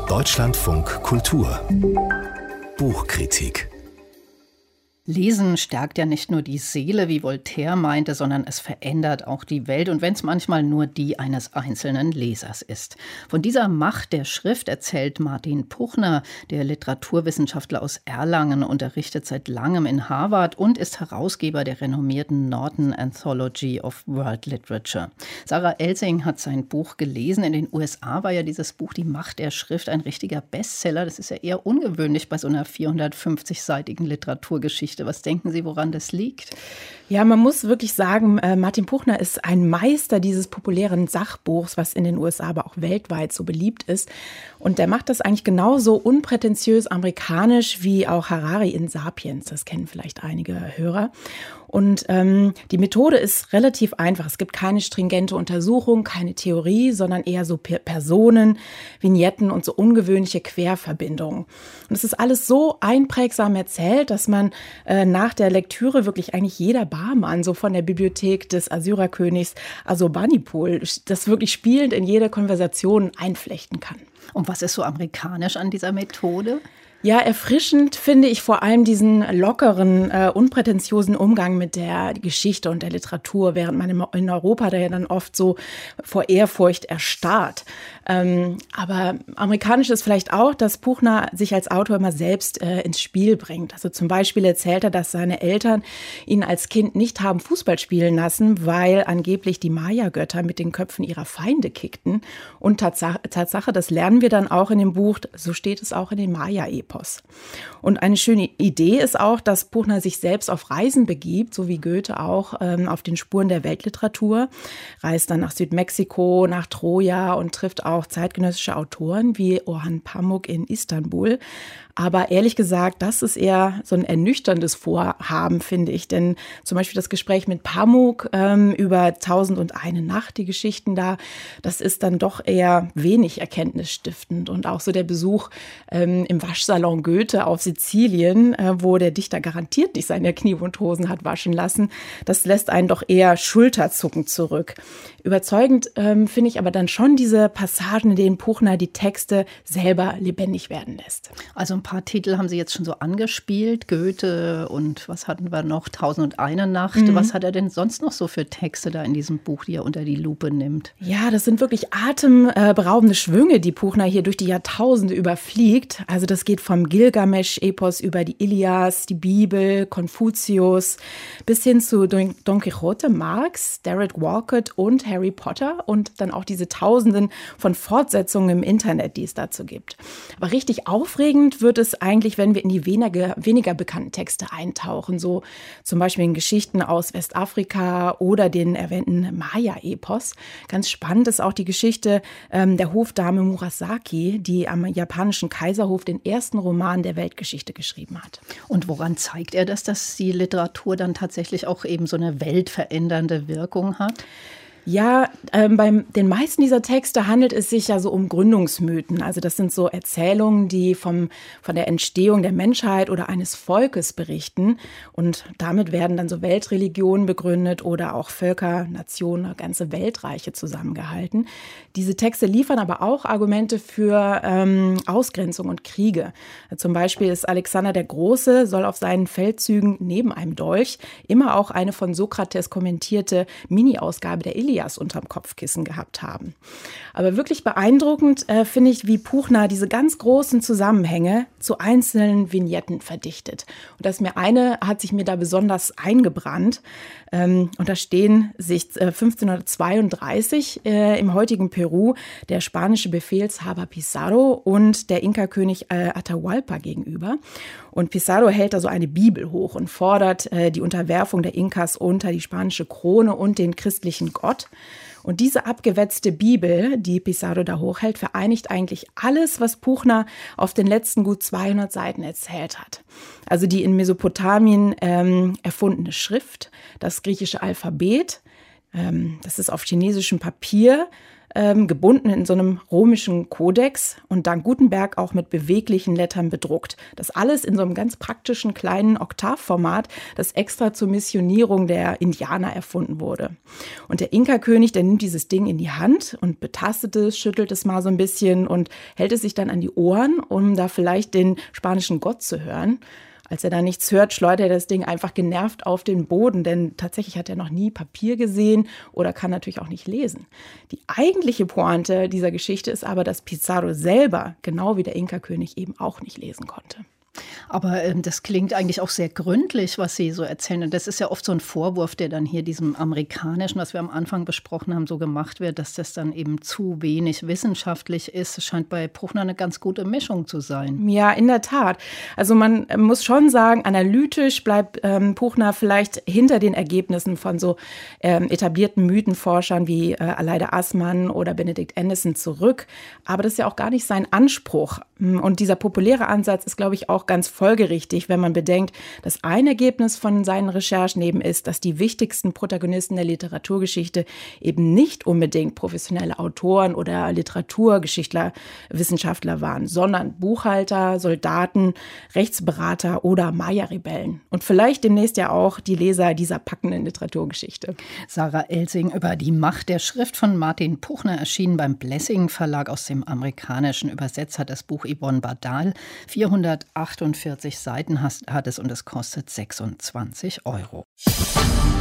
Deutschlandfunk Kultur Buchkritik. Lesen stärkt ja nicht nur die Seele, wie Voltaire meinte, sondern es verändert auch die Welt, und wenn es manchmal nur die eines einzelnen Lesers ist. Von dieser Macht der Schrift erzählt Martin Puchner, der Literaturwissenschaftler aus Erlangen, unterrichtet seit langem in Harvard und ist Herausgeber der renommierten Norton Anthology of World Literature. Sarah Elsing hat sein Buch gelesen. In den USA war ja dieses Buch Die Macht der Schrift ein richtiger Bestseller. Das ist ja eher ungewöhnlich bei so einer 450-seitigen Literaturgeschichte. Was denken Sie, woran das liegt? Ja, man muss wirklich sagen, Martin Puchner ist ein Meister dieses populären Sachbuchs, was in den USA, aber auch weltweit so beliebt ist. Und der macht das eigentlich genauso unprätentiös amerikanisch wie auch Harari in Sapiens. Das kennen vielleicht einige Hörer. Und die Methode ist relativ einfach. Es gibt keine stringente Untersuchung, keine Theorie, sondern eher so Personen, Vignetten und so ungewöhnliche Querverbindungen. Und es ist alles so einprägsam erzählt, dass man nach der Lektüre wirklich eigentlich jeder Barmann so von der Bibliothek des Assyrerkönigs Assurbanipal das wirklich spielend in jede Konversation einflechten kann. Und was ist so amerikanisch an dieser Methode? Ja, erfrischend finde ich vor allem diesen lockeren, unprätentiosen Umgang mit der Geschichte und der Literatur, während man in Europa da ja dann oft so vor Ehrfurcht erstarrt. Aber amerikanisch ist vielleicht auch, dass Puchner sich als Autor immer selbst ins Spiel bringt. Also zum Beispiel erzählt er, dass seine Eltern ihn als Kind nicht haben Fußball spielen lassen, weil angeblich die Maya-Götter mit den Köpfen ihrer Feinde kickten. Und Tatsache, das lernen wir dann auch in dem Buch, so steht es auch in den Maya-Epos. Und eine schöne Idee ist auch, dass Puchner sich selbst auf Reisen begibt, so wie Goethe auch auf den Spuren der Weltliteratur, reist dann nach Südmexiko, nach Troja und trifft auch zeitgenössische Autoren wie Orhan Pamuk in Istanbul. Aber ehrlich gesagt, das ist eher so ein ernüchterndes Vorhaben, finde ich. Denn zum Beispiel das Gespräch mit Pamuk über 1001 Nacht, die Geschichten da, das ist dann doch eher wenig erkenntnisstiftend. Und auch so der Besuch im Waschsalon Goethe auf Sizilien, wo der Dichter garantiert nicht seine Kniebundhosen hat waschen lassen, das lässt einen doch eher schulterzuckend zurück. Überzeugend finde ich aber dann schon diese Passagen, in denen Puchner die Texte selber lebendig werden lässt. Also ein paar Titel haben Sie jetzt schon so angespielt, Goethe und was hatten wir noch, 1001 Nacht. Was hat er denn sonst noch so für Texte da in diesem Buch, die er unter die Lupe nimmt? Ja, das sind wirklich atemberaubende Schwünge, die Puchner hier durch die Jahrtausende überfliegt. Also das geht vom Gilgamesch-Epos über die Ilias, die Bibel, Konfuzius bis hin zu Don Quixote, Marx, Derek Walcott und Harry Potter und dann auch diese Tausenden von Fortsetzungen im Internet, die es dazu gibt. Aber richtig aufregend wird es eigentlich, wenn wir in die weniger bekannten Texte eintauchen, so zum Beispiel in Geschichten aus Westafrika oder den erwähnten Maya-Epos. Ganz spannend ist auch die Geschichte der Hofdame Murasaki, die am japanischen Kaiserhof den ersten Roman der Weltgeschichte geschrieben hat. Und woran zeigt er das, dass die Literatur dann tatsächlich auch eben so eine weltverändernde Wirkung hat? Ja, bei den meisten dieser Texte handelt es sich ja so um Gründungsmythen. Also das sind so Erzählungen, die von der Entstehung der Menschheit oder eines Volkes berichten. Und damit werden dann so Weltreligionen begründet oder auch Völker, Nationen, ganze Weltreiche zusammengehalten. Diese Texte liefern aber auch Argumente für Ausgrenzung und Kriege. Zum Beispiel ist Alexander der Große, soll auf seinen Feldzügen neben einem Dolch immer auch eine von Sokrates kommentierte Mini-Ausgabe der Ilias unterm Kopfkissen gehabt haben. Aber wirklich beeindruckend finde ich, wie Puchner diese ganz großen Zusammenhänge zu einzelnen Vignetten verdichtet. Und hat sich mir da besonders eingebrannt. Und da stehen sich 1532 im heutigen Peru der spanische Befehlshaber Pizarro und der Inka-König Atahualpa gegenüber. Und Pizarro hält da so eine Bibel hoch und fordert die Unterwerfung der Inkas unter die spanische Krone und den christlichen Gott. Und diese abgewetzte Bibel, die Pizarro da hochhält, vereinigt eigentlich alles, was Puchner auf den letzten gut 200 Seiten erzählt hat. Also die in Mesopotamien erfundene Schrift, das griechische Alphabet, Das ist auf chinesischem Papier, gebunden in so einem römischen Kodex und dank Gutenberg auch mit beweglichen Lettern bedruckt. Das alles in so einem ganz praktischen kleinen Oktavformat, das extra zur Missionierung der Indianer erfunden wurde. Und der Inka-König, der nimmt dieses Ding in die Hand und betastet es, schüttelt es mal so ein bisschen und hält es sich dann an die Ohren, um da vielleicht den spanischen Gott zu hören. Als er da nichts hört, schleudert er das Ding einfach genervt auf den Boden, denn tatsächlich hat er noch nie Papier gesehen oder kann natürlich auch nicht lesen. Die eigentliche Pointe dieser Geschichte ist aber, dass Pizarro selber, genau wie der Inka-König, eben auch nicht lesen konnte. Aber das klingt eigentlich auch sehr gründlich, was Sie so erzählen. Und das ist ja oft so ein Vorwurf, der dann hier diesem amerikanischen, was wir am Anfang besprochen haben, so gemacht wird, dass das dann eben zu wenig wissenschaftlich ist. Es scheint bei Puchner eine ganz gute Mischung zu sein. Ja, in der Tat. Also man muss schon sagen, analytisch bleibt Puchner vielleicht hinter den Ergebnissen von so etablierten Mythenforschern wie Aleida Assmann oder Benedict Anderson zurück. Aber das ist ja auch gar nicht sein Anspruch. Und dieser populäre Ansatz ist, glaube ich, auch ganz folgerichtig, wenn man bedenkt, dass ein Ergebnis von seinen Recherchen eben ist, dass die wichtigsten Protagonisten der Literaturgeschichte eben nicht unbedingt professionelle Autoren oder Literaturgeschichtler, Wissenschaftler waren, sondern Buchhalter, Soldaten, Rechtsberater oder Maya-Rebellen. Und vielleicht demnächst ja auch die Leser dieser packenden Literaturgeschichte. Sarah Elsing über die Macht der Schrift von Martin Puchner, erschienen beim Blessing Verlag. Aus dem Amerikanischen übersetzt hat das Buch Yvonne Bardal. 448 Seiten hat es und es kostet 26 €.